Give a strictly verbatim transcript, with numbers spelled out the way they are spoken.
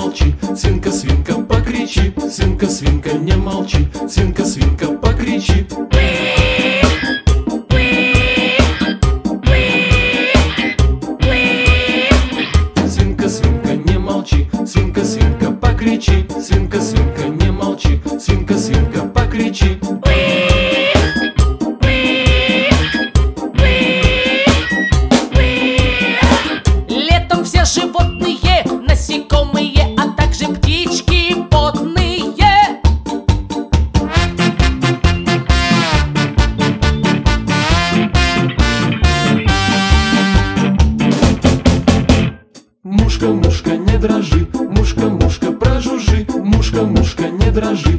молчи, свинка, свинка, покричи. Свинка, свинка, не молчи, свинка, свинка, покричи. Свинка, свинка, не молчи, свинка, свинка, покричи. Свинка, свинка, не молчи, свинка, свинка, покричи. Летом все животные, насекомые, а также птички водные Мушка, мушка, не дрожи, мушка, мушка, прожужжи. Мушка, мушка, не дрожи,